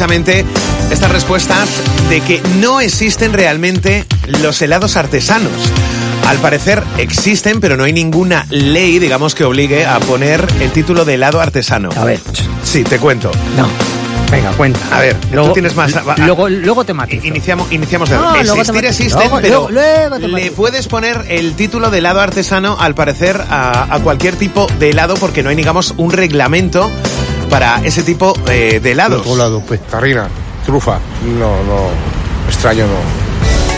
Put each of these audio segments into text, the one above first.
precisamente estas respuestas de que no existen realmente los helados artesanos. Al parecer existen, pero no hay ninguna ley, digamos, que obligue a poner el título de helado artesano. A ver. Sí, te cuento. No. Venga, cuenta. A ver, luego, tú tienes más... Luego te matizo. Iniciamos de... No, existir existen, pero le puedes poner el título de helado artesano, al parecer, a cualquier tipo de helado, porque no hay, digamos, un reglamento para ese tipo de helados. Otro lado, pues. Tarrina, trufa. No. Extraño no.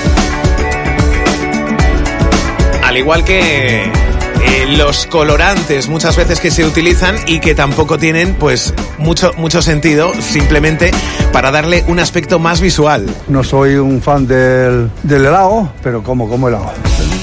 Al igual que los colorantes muchas veces que se utilizan y que tampoco tienen pues mucho sentido, simplemente para darle un aspecto más visual. No soy un fan del helado, pero como helado.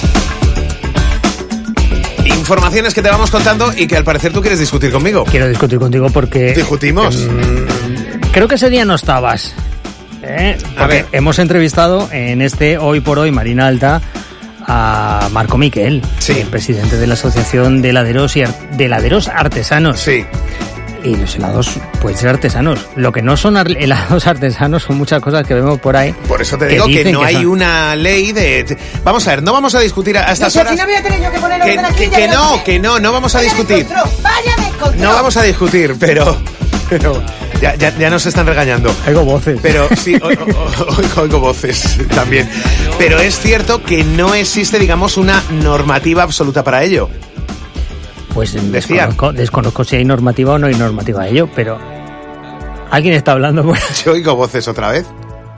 Informaciones que te vamos contando y que al parecer tú quieres discutir conmigo. Quiero discutir contigo porque... ¿Discutimos? Creo que ese día no estabas. A ver. Hemos entrevistado en este Hoy por Hoy Marina Alta a Marco Miquel, sí, el presidente de la Asociación de Heladeros Artesanos. Sí. Y los helados pueden ser artesanos. Lo que no son helados artesanos son muchas cosas que vemos por ahí. Por eso te digo que no hay una ley de... Vamos a ver, no vamos a discutir a estas horas... Si no voy a tener yo que poner orden aquí, que no vamos a discutir. No vamos a discutir, pero ya nos están regañando. Oigo voces. Pero sí, oigo voces también. Pero es cierto que no existe, digamos, una normativa absoluta para ello. Pues desconozco si hay normativa o no hay normativa de ello, pero ¿alguien está hablando? Bueno. Yo oigo voces otra vez.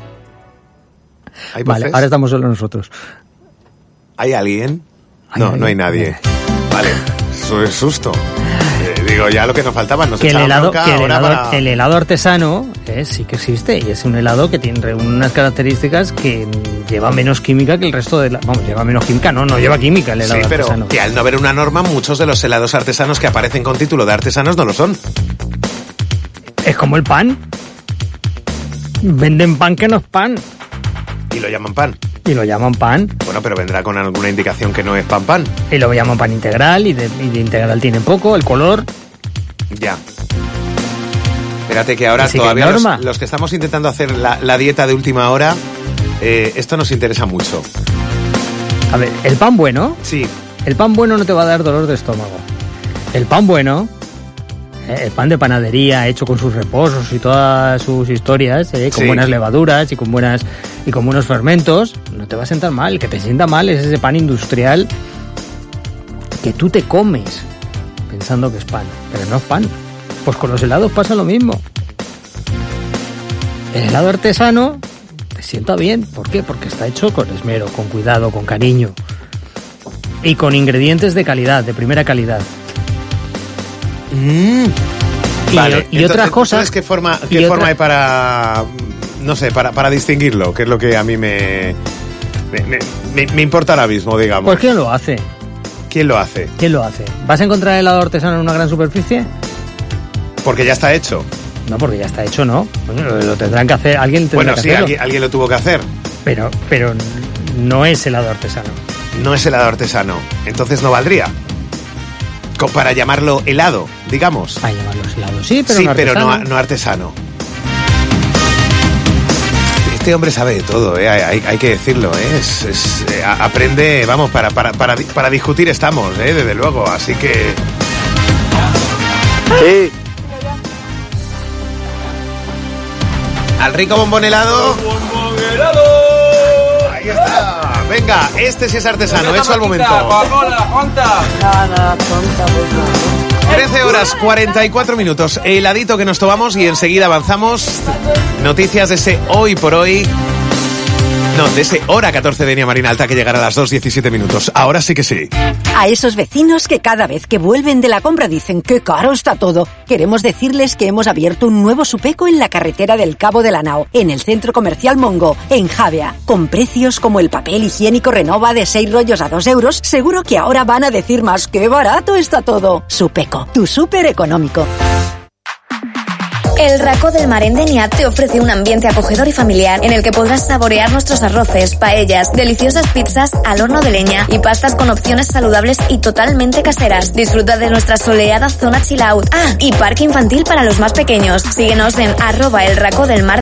¿Hay voces? Vale, ahora estamos solo nosotros. ¿Hay alguien? No hay nadie. Vale, eso es susto. Digo, ya lo que nos faltaba, nos echaba bronca ahora el helado artesano sí que existe, y es un helado que tiene unas características que lleva menos química que el resto de lleva menos química, no lleva química el helado artesano. Sí, pero al no haber una norma, muchos de los helados artesanos que aparecen con título de artesanos no lo son. Es como el pan. Venden pan que no es pan. Y lo llaman pan. Y lo llaman pan. Bueno, pero vendrá con alguna indicación que no es pan. Y lo llaman pan integral, y de integral tiene poco, el color. Ya. Espérate que ahora todavía los que estamos intentando hacer la dieta de última hora, esto nos interesa mucho. A ver, el pan bueno... Sí. El pan bueno no te va a dar dolor de estómago. El pan bueno... el pan de panadería hecho con sus reposos y todas sus historias, con buenas levaduras y con buenos fermentos, no te va a sentar mal. El que te sienta mal es ese pan industrial que tú te comes pensando que es pan, pero no es pan. Pues con los helados pasa lo mismo. El helado artesano te sienta bien. ¿Por qué? Porque está hecho con esmero, con cuidado, con cariño y con ingredientes de calidad, de primera calidad. Vale. Y otras cosas. ¿Qué forma hay para, no sé, para distinguirlo? Que es lo que a mí me importa ahora mismo, digamos. Pues ¿quién lo hace? ¿Quién lo hace? ¿Vas a encontrar el helado artesano en una gran superficie? Porque ya está hecho. No, porque ya está hecho, no. Bueno, lo tendrán que hacer. Alguien tendrá que hacerlo. Alguien lo tuvo que hacer. Pero no es helado artesano. No es helado artesano. Entonces no valdría. Para llamarlo helado, digamos. Para llamarlo helado, sí, pero sí, no artesano. Pero no artesano. Este hombre sabe de todo, hay que decirlo, aprende, vamos, para discutir estamos, desde luego, así que... Sí. Al rico bombón helado. Ahí está. Venga, este sí es artesano, hecho al momento. 13 horas 44 minutos. Heladito que nos tomamos y enseguida avanzamos. Noticias de ese Hoy por Hoy. No, de ese hora 14 de Enia Marina Alta, que llegará a las 2:17 minutos. Ahora sí que sí. A esos vecinos que cada vez que vuelven de la compra dicen ¡qué caro está todo! Queremos decirles que hemos abierto un nuevo Supeco en la carretera del Cabo de la Nao, en el centro comercial Mongo, en Javea. Con precios como el papel higiénico Renova de 6 rollos a 2 euros, seguro que ahora van a decir más ¡qué barato está todo! Supeco, tu súper económico. El Racó del Mar en Denia te ofrece un ambiente acogedor y familiar en el que podrás saborear nuestros arroces, paellas, deliciosas pizzas al horno de leña y pastas con opciones saludables y totalmente caseras. Disfruta de nuestra soleada zona chill out. Ah, y parque infantil para los más pequeños. Síguenos en @elracódelmar